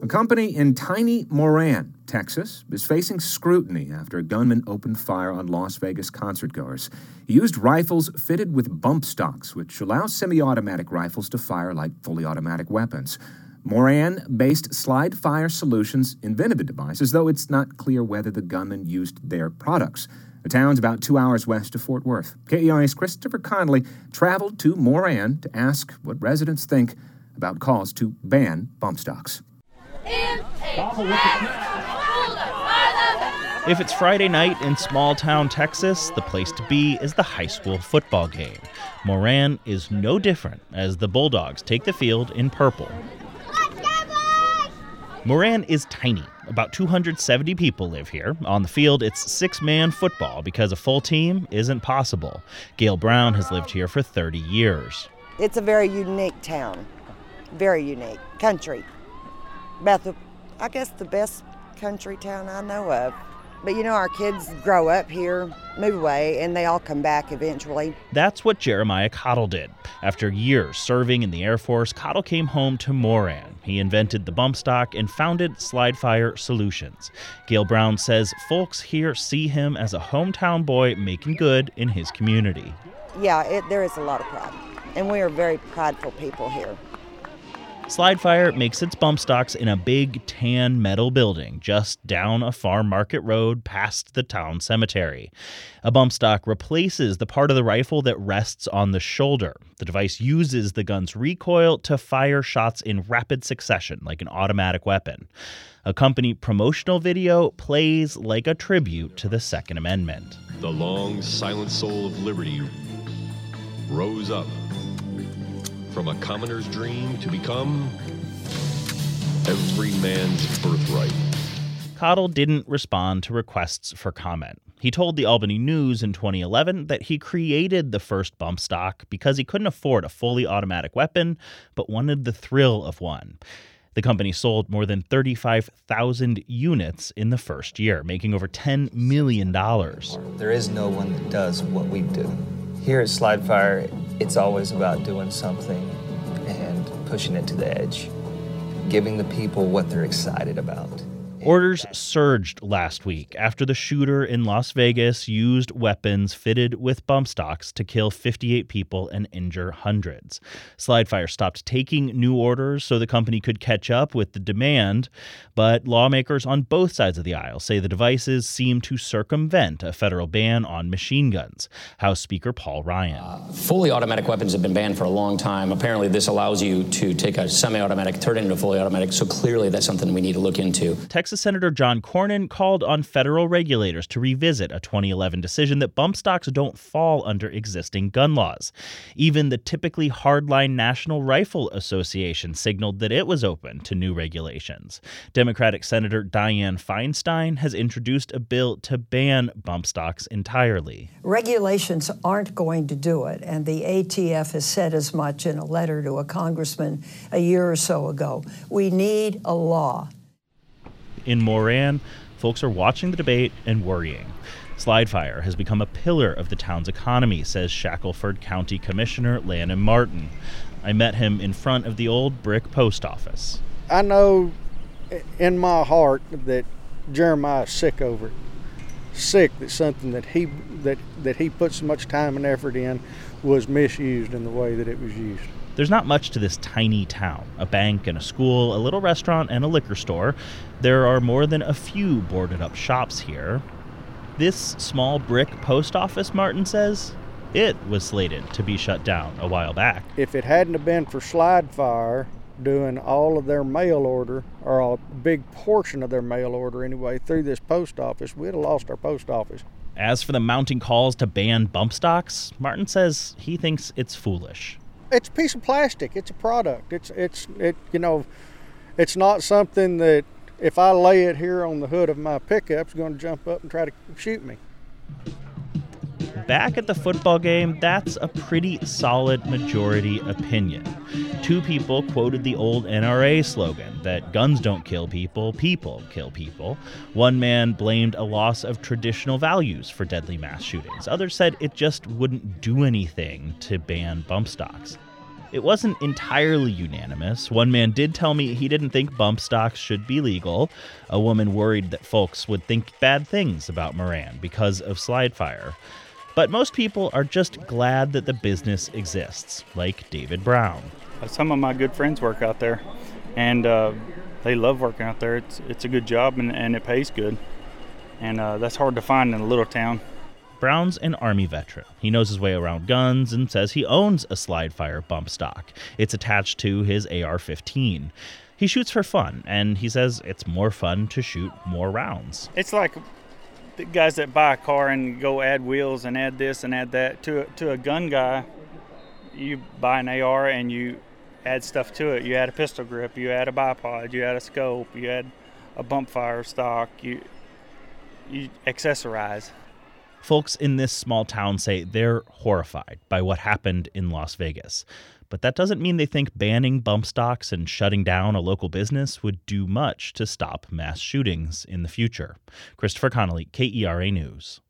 company in tiny Moran, Texas, is facing scrutiny after a gunman opened fire on Las Vegas concertgoers. He used rifles fitted with bump stocks, which allow semi-automatic rifles to fire like fully automatic weapons. Moran-based Slide Fire Solutions invented the devices, though it's not clear whether the gunman used their products. The town's about 2 hours west of Fort Worth. KEI's Christopher Connolly traveled to Moran to ask what residents think about calls to ban bump stocks. If it's Friday night in small-town Texas, the place to be is the high school football game. Moran is no different as the Bulldogs take the field in purple. Moran is tiny. About 270 people live here. On the field, it's six-man football because a full team isn't possible. Gail Brown has lived here for 30 years. It's a very unique town. Very unique. Country. I guess the best country town I know of. But our kids grow up here, move away, and they all come back eventually. That's what Jeremiah Cottle did. After years serving in the Air Force, Cottle came home to Moran. He invented the bump stock and founded Slide Fire Solutions. Gail Brown says folks here see him as a hometown boy making good in his community. Yeah, there is a lot of pride, and we are very prideful people here. Slide Fire makes its bump stocks in a big tan metal building just down a farm market road past the town cemetery. A bump stock replaces the part of the rifle that rests on the shoulder. The device uses the gun's recoil to fire shots in rapid succession, like an automatic weapon. A company promotional video plays like a tribute to the Second Amendment. The long, silent soul of liberty rose up from a commoner's dream to become every man's birthright. Cottle didn't respond to requests for comment. He told the Albany News in 2011 that he created the first bump stock because he couldn't afford a fully automatic weapon, but wanted the thrill of one. The company sold more than 35,000 units in the first year, making over $10 million. There is no one that does what we do. Here at Slide Fire, it's always about doing something and pushing it to the edge, giving the people what they're excited about. Orders surged last week after the shooter in Las Vegas used weapons fitted with bump stocks to kill 58 people and injure hundreds. Slide Fire stopped taking new orders so the company could catch up with the demand, but lawmakers on both sides of the aisle say the devices seem to circumvent a federal ban on machine guns. House Speaker Paul Ryan. Fully automatic weapons have been banned for a long time. Apparently this allows you to take a semi-automatic, turn it into a fully automatic, so clearly that's something we need to look into. Texas Senator John Cornyn called on federal regulators to revisit a 2011 decision that bump stocks don't fall under existing gun laws. Even the typically hardline National Rifle Association signaled that it was open to new regulations. Democratic Senator Dianne Feinstein has introduced a bill to ban bump stocks entirely. Regulations aren't going to do it, and the ATF has said as much in a letter to a congressman a year or so ago. We need a law. In Moran, folks are watching the debate and worrying. Slide Fire has become a pillar of the town's economy, says Shackelford County Commissioner Lanham Martin. I met him in front of the old brick post office. I know in my heart that Jeremiah is sick over it. Sick that something that he put so much time and effort in was misused in the way that it was used. There's not much to this tiny town. A bank and a school, a little restaurant and a liquor store. There are more than a few boarded up shops here. This small brick post office, Martin says, it was slated to be shut down a while back. If it hadn't have been for Slide Fire doing all of their mail order, or a big portion of their mail order anyway, through this post office, we'd have lost our post office. As for the mounting calls to ban bump stocks, Martin says he thinks it's foolish. It's a piece of plastic. It's a product. It's not something that if I lay it here on the hood of my pickup, it's going to jump up and try to shoot me. Back at the football game, that's a pretty solid majority opinion. Two people quoted the old NRA slogan that guns don't kill people, people kill people. One man blamed a loss of traditional values for deadly mass shootings. Others said it just wouldn't do anything to ban bump stocks. It wasn't entirely unanimous. One man did tell me he didn't think bump stocks should be legal. A woman worried that folks would think bad things about Moran because of slide fire. But most people are just glad that the business exists, like David Brown. Some of my good friends work out there, and they love working out there. It's a good job, and it pays good. And that's hard to find in a little town. Brown's an Army veteran. He knows his way around guns and says he owns a slide fire bump stock. It's attached to his AR-15. He shoots for fun, and he says it's more fun to shoot more rounds. It's like the guys that buy a car and go add wheels and add this and add that. To a gun guy, you buy an AR and you add stuff to it. You add a pistol grip, you add a bipod, you add a scope, you add a bump fire stock, you accessorize. Folks in this small town say they're horrified by what happened in Las Vegas. But that doesn't mean they think banning bump stocks and shutting down a local business would do much to stop mass shootings in the future. Christopher Connolly, KERA News.